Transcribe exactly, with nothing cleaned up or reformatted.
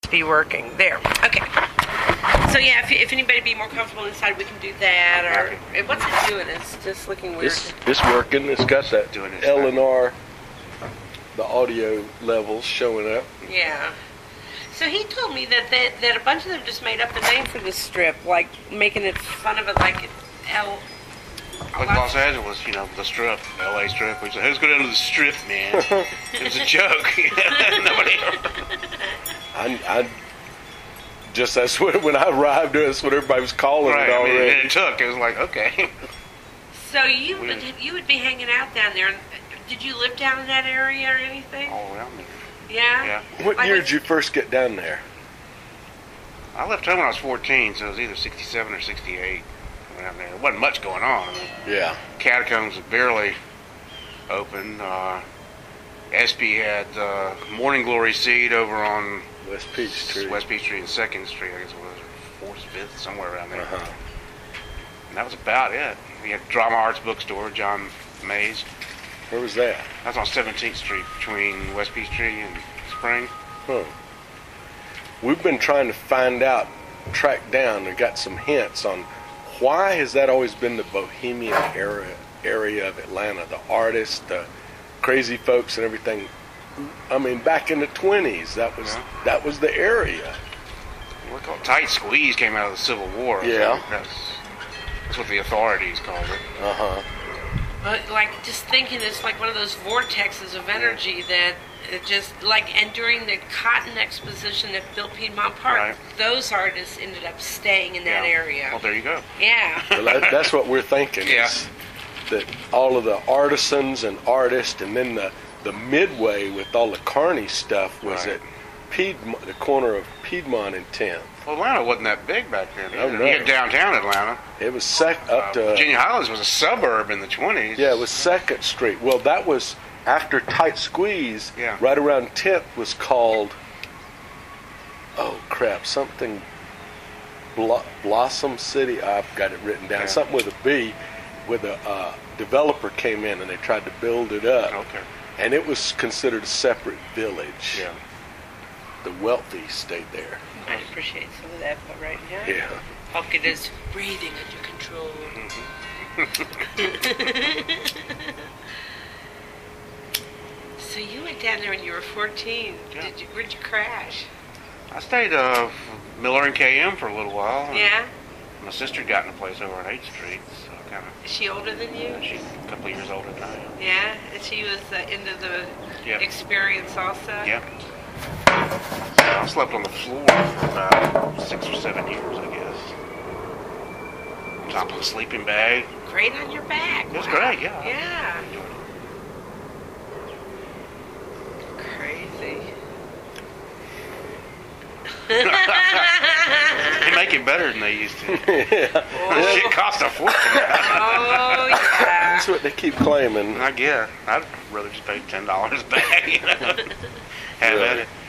be working there. Okay. So yeah, if, if anybody be more comfortable inside, we can do that. Or what's it doing? It's just looking weird. It's, it's working. It's got that L and R, the audio levels showing up. Yeah. So he told me that they, that a bunch of them just made up the name for the strip, like making it fun of it, like L. Like Los Angeles, you know, the strip, L A strip. We said, "Who's going to the strip, man?" It was a joke. Nobody. I, I just that's what when I arrived, that's what everybody was calling right, it already. I mean, it took. It was like, okay. So you would you would be hanging out down there. Did you live down in that area or anything? All around there. Yeah. Yeah. What like year with, did you first get down there? I left home when I was fourteen, so it was either sixty-seven or sixty-eight. Around there, there wasn't much going on. I mean, yeah. Catacombs was barely open. Uh, S P had uh, Morning Glory Seed over on West Peachtree. West Peachtree and Second Street, I guess it was, or Fourth, Fifth, somewhere around there. Uh-huh. And that was about it. We had Drama Arts Bookstore, John Mays. Where was that? That's on seventeenth Street between West Peachtree and Spring. Huh. We've been trying to find out, track down, and got some hints on why has that always been the bohemian area area of Atlanta, the artists, the crazy folks, and everything. I mean, back in the twenties, that was yeah. that was the area. What's called Tight Squeeze came out of the Civil War. Yeah, so that's that's what the authorities called it. Uh huh. But like just thinking, it's like one of those vortexes of energy that it just like. And during the Cotton Exposition at Bill Piedmont Park, Right. those artists ended up staying in that yeah. area. Well, there you go. Yeah. Well, that, that's what we're thinking. Yeah. Is that all of the artisans and artists, and then the the midway with all the Carney stuff was Right. at Piedmont, the corner of Piedmont and tenth. Well, Atlanta wasn't that big back then. Oh, either. no. You get downtown Atlanta. It was sec up Uh, to Virginia Highlands was a suburb in the twenties. yeah, it was Second Street. Well, that was after Tight Squeeze. Yeah. Right around tenth was called. Oh crap! Something. Blo- Blossom City. I've got it written down. Yeah. Something with a B, with a uh, developer came in and they tried to build it up. Okay. And it was considered a separate village. Yeah. The wealthy stayed there. I appreciate some of that, but right now, Yeah. Hulk, it is breathing under control. So you went down there when you were fourteen. Yeah. Did you? Where'd you crash? I stayed uh, Miller and K M for a little while. and Yeah. My sister got in a place over on eighth Street, so kind of. Is she older than you? She's a couple of years older than I am. Yeah, and she was uh, into the Yeah. experience also. Yeah. Yeah, I slept on the floor for about six or seven years, I guess. Top of a sleeping bag. Great on your back. It was Wow. great, yeah. Yeah. I enjoyed it. Crazy. They make it better than they used to. Yeah. That shit cost a fortune. Oh yeah. That's what they keep claiming. I guess. I'd rather just pay ten dollars back, you know. Have Really? at it.